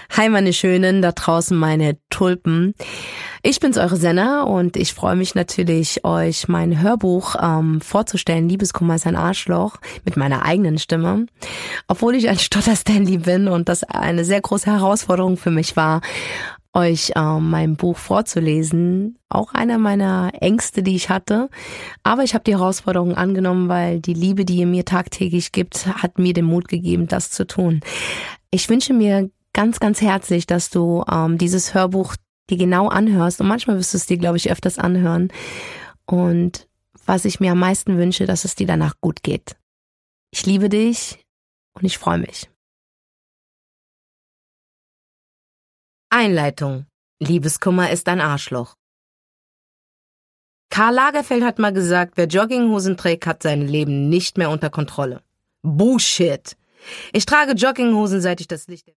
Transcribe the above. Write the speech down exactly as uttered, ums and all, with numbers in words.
Hi meine Schönen, da draußen meine Tulpen. Ich bin's, eure Senna, und ich freue mich natürlich, euch mein Hörbuch ähm, vorzustellen. Liebeskummer ist ein Arschloch, mit meiner eigenen Stimme. Obwohl ich ein Stotter-Stanley bin und das eine sehr große Herausforderung für mich war, euch ähm, mein Buch vorzulesen. Auch einer meiner Ängste, die ich hatte. Aber ich habe die Herausforderung angenommen, weil die Liebe, die ihr mir tagtäglich gibt, hat mir den Mut gegeben, das zu tun. Ich wünsche mir ganz, ganz herzlich, dass du ähm, dieses Hörbuch dir genau anhörst. Und manchmal wirst du es dir, glaube ich, öfters anhören. Und was ich mir am meisten wünsche, dass es dir danach gut geht. Ich liebe dich und ich freue mich. Einleitung. Liebeskummer ist ein Arschloch. Karl Lagerfeld hat mal gesagt, wer Jogginghosen trägt, hat sein Leben nicht mehr unter Kontrolle. Bullshit. Ich trage Jogginghosen, seit ich das Licht